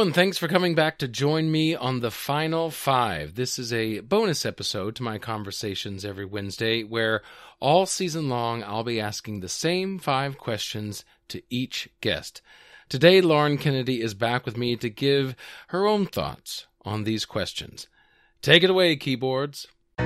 and thanks for coming back to join me on the Final Five. This is a bonus episode to my conversations every Wednesday, where all season long I'll be asking the same 5 questions to each guest. Today, Lauren Kennedy is back with me to give her own thoughts on these questions. Take it away, keyboards.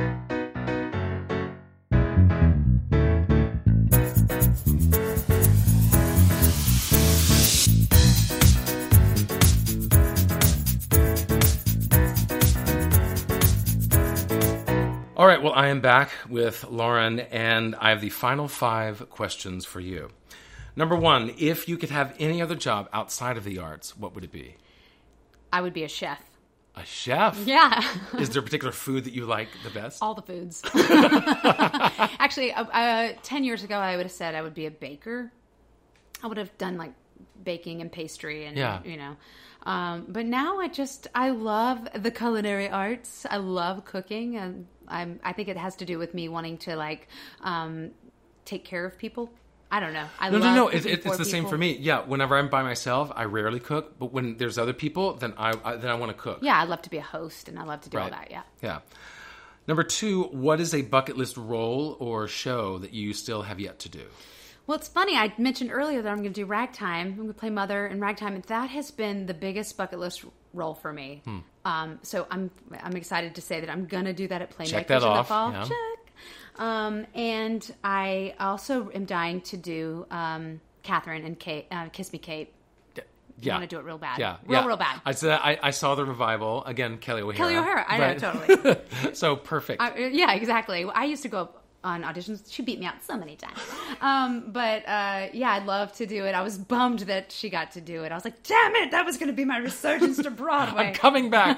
All right, well, I am back with Lauren, and I have the final 5 questions for you. Number 1, if you could have any other job outside of the arts, what would it be? I would be a chef. A chef? Yeah. Is there a particular food that you like the best? All the foods. Actually, 10 years ago, I would have said I would be a baker. I would have done like baking and pastry and, you know. But now I love the culinary arts. I love cooking, and I think it has to do with me wanting to take care of people. I don't know. No. It's the same for me. Yeah. Whenever I'm by myself, I rarely cook. But when there's other people, then I want to cook. Yeah, I love to be a host, and I love to do all that. Yeah. Yeah. Number 2, what is a bucket list role or show that you still have yet to do? Well, it's funny. I mentioned earlier that I'm going to do Ragtime. I'm going to play Mother in Ragtime, and that has been the biggest bucket list role for me. So I'm excited to say that I'm going to do that at Playmakers in the fall. Yeah. Check. And I also am dying to do Catherine and Kate, Kiss Me Kate. Yeah. I want to do it real bad. Yeah. Real bad. I saw the revival. Again, Kelly O'Hara. I know, totally. So perfect. Yeah, exactly. I used to go up on auditions. She beat me out so many times. I'd love to do it. I was bummed that she got to do it. I was like, damn it, that was going to be my resurgence to Broadway. I'm coming back.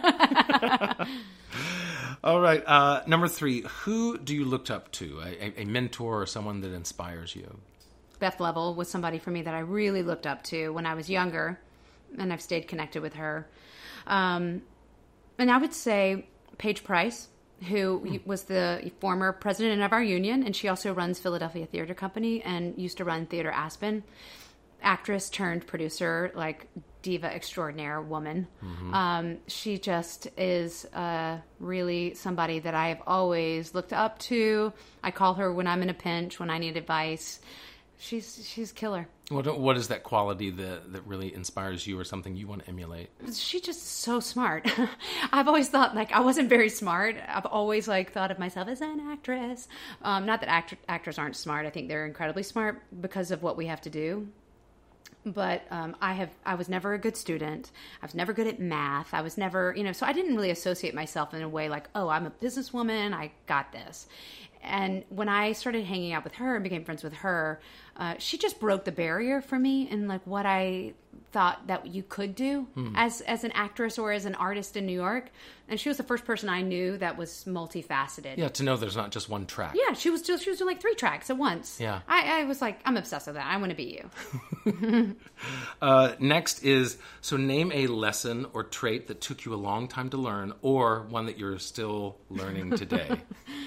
All right. Number 3, who do you look up to? A mentor or someone that inspires you? Beth Level was somebody for me that I really looked up to when I was younger, and I've stayed connected with her. And I would say Paige Price, who was the former president of our union, and she also runs Philadelphia Theater Company and used to run Theater Aspen. Actress turned producer, like diva extraordinaire woman. She just is really somebody that I have always looked up to. I call her when I'm in a pinch, when I need advice. She's killer. What is that quality that really inspires you, or something you want to emulate? She's just so smart. I've always thought I wasn't very smart. I've always thought of myself as an actress. Not that actors aren't smart. I think they're incredibly smart because of what we have to do. But I was never a good student. I was never good at math. I was never, so I didn't really associate myself in a way like, oh, I'm a businesswoman. I got this. And when I started hanging out with her and became friends with her, she just broke the barrier for me in what I thought that you could do as an actress or as an artist in New York. And she was the first person I knew that was multifaceted. Yeah, to know there's not just one track. Yeah, she was doing 3 tracks at once. Yeah. I was like, I'm obsessed with that. I want to be you. Next is, name a lesson or trait that took you a long time to learn, or one that you're still learning today.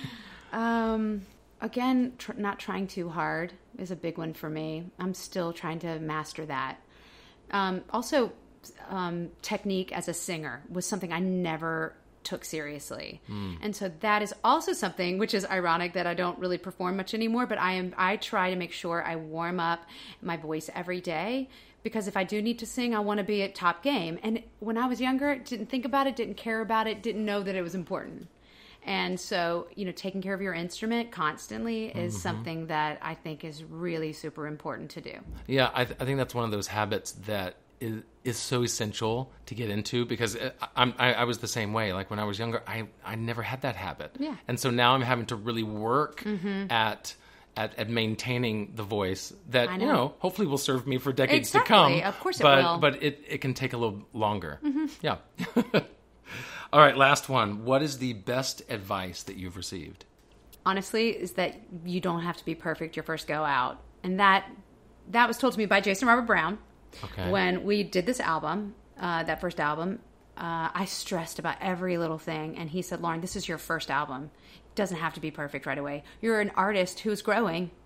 Again, not trying too hard is a big one for me. I'm still trying to master that. Also, technique as a singer was something I never took seriously. And so that is also something which is ironic that I don't really perform much anymore, but I try to make sure I warm up my voice every day, because if I do need to sing, I want to be at top game. And when I was younger, didn't think about it, didn't care about it, didn't know that it was important. And so, taking care of your instrument constantly is something that I think is really super important to do. Yeah, I think that's one of those habits that is so essential to get into, because I was the same way. Like when I was younger, I never had that habit. Yeah. And so now I'm having to really work at maintaining the voice that, hopefully will serve me for decades to come. Of course it will. But it can take a little longer. Yeah. All right, last one. What is the best advice that you've received? Honestly, is that you don't have to be perfect your first go out. And that was told to me by Jason Robert Brown. Okay. When we did this album, that first album. I stressed about every little thing. And he said, Lauren, this is your first album. It doesn't have to be perfect right away. You're an artist who's growing.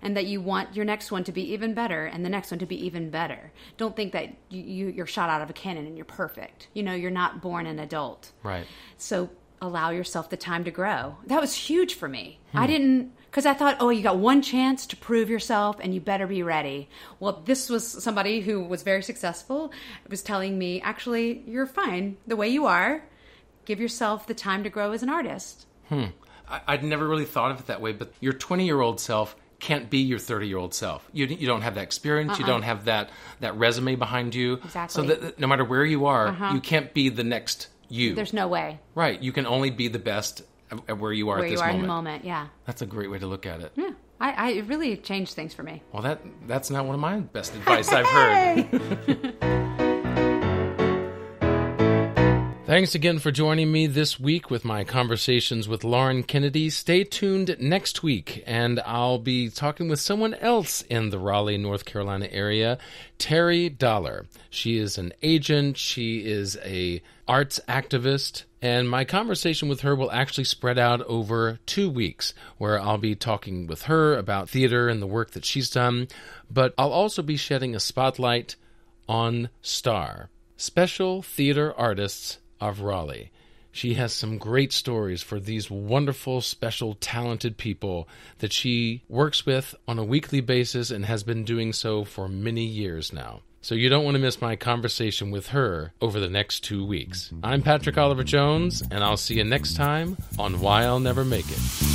and that you want your next one to be even better and the next one to be even better. Don't think that you're shot out of a cannon and you're perfect. You're not born an adult. Right. So allow yourself the time to grow. That was huge for me. I didn't, because I thought, you got one chance to prove yourself and you better be ready. Well, this was somebody who was very successful, was telling me, actually, you're fine the way you are. Give yourself the time to grow as an artist. I'd never really thought of it that way, but your 20-year-old self can't be your 30-year-old self. You don't have that experience. You don't have that resume behind you. Exactly. So that no matter where you are, you can't be the next you. There's no way. Right. You can only be the best at where you are at this moment. Where you are in the moment, yeah. That's a great way to look at it. Yeah. It really changed things for me. Well, that's not one of my best advice I've heard. Thanks again for joining me this week with my conversations with Lauren Kennedy. Stay tuned next week, and I'll be talking with someone else in the Raleigh, North Carolina area, Terry Dollar. She is an agent. She is a arts activist, and my conversation with her will actually spread out over 2 weeks, where I'll be talking with her about theater and the work that she's done, but I'll also be shedding a spotlight on STAR, Special Theater Artists of Raleigh. She has some great stories for these wonderful, special, talented people that she works with on a weekly basis and has been doing so for many years now. So you don't want to miss my conversation with her over the next 2 weeks. I'm Patrick Oliver Jones, and I'll see you next time on Why I'll Never Make It.